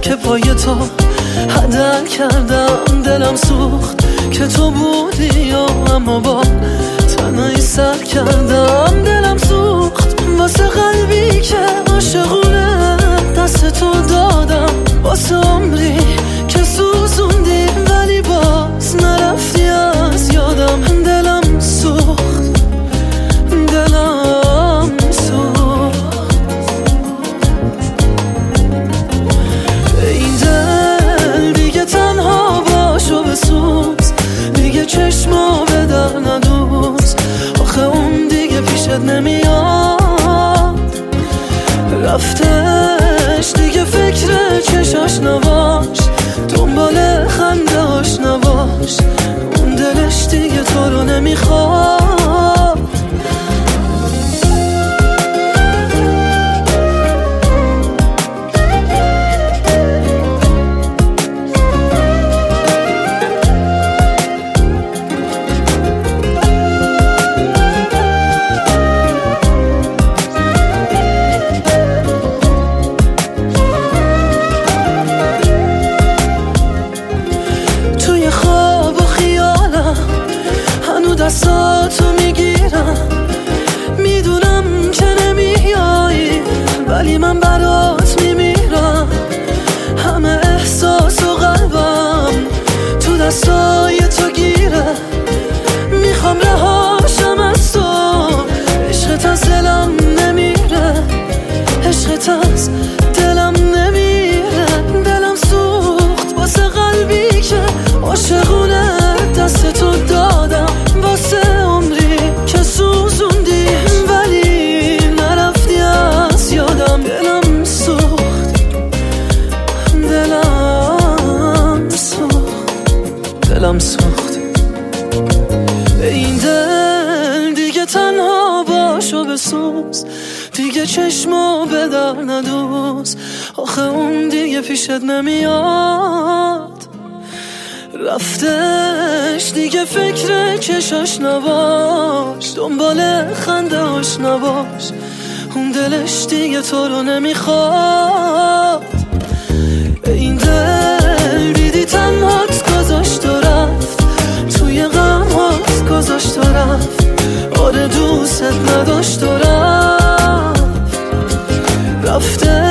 که پای تو هدر کردم. دلم سوخت که تو بودی اما با تنهایی سر کردم. دلم سوخت واسه قلبی که عاشقونه دست تو دادم. واسه عمری که سوزوندی ولی باز نرفتی از یادم. دلم سوخت، دلم سوخت. این دل دیگه تنها باشو بسوز، دیگه چشمو به در ندوز. آخه اون دیگه پیشت نمیاد، رفتش دیگه فکر چشاش نباش، دنبال خنده هاش نباش. اون دلش دیگه تو رو نمیخواد. دستاتو میگیرم، میدونم که نمیایی ولی من برات میمیرم. همه احساس و قلبم تو دستای تو گیره، میخوام رهاشم از تو. عشقت از دلم نمیره، عشقت از دلم نمیره. دلم سوخت واسه قلبی که عاشقونه دست تو دادم. واسه عمری که سوزوندی ولی نرفتی از یادم. دلم سوخت، دلم سوخت، دلم سوخت. این دل دیگه تنها باشو بسوز، دیگه چشمو به در ندوز. آخه اون دیگه پیشت نمیاد، رفتش دیگه فکر چشاش نباش، دنبال خنده هاش نباش. اون دلش دیگه تو رو نمیخواد. این دل دیدی تنهات گذاشت و رفت، توی غمات گذاشت و رفت. آره دوست نداشت و رفت، رفته